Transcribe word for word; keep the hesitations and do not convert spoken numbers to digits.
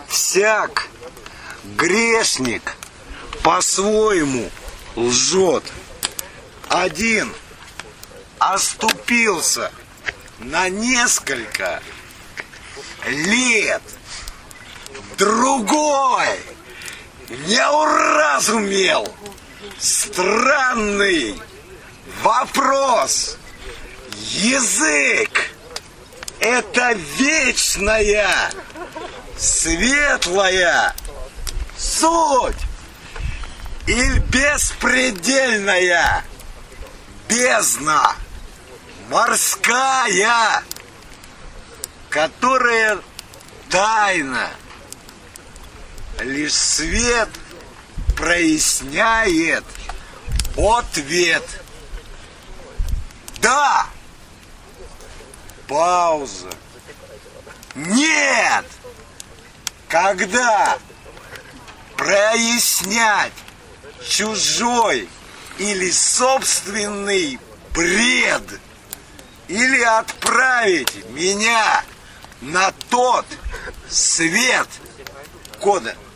Всяк грешник по-своему лжет. Один оступился на несколько лет, другой не уразумел. Странный вопрос. Язык — это вечная, светлая суть или беспредельная бездна морская, которая тайна, лишь свет проясняет ответ. Да. Пауза. Нет. Когда прояснять чужой или собственный бред, или отправить меня на тот свет кода.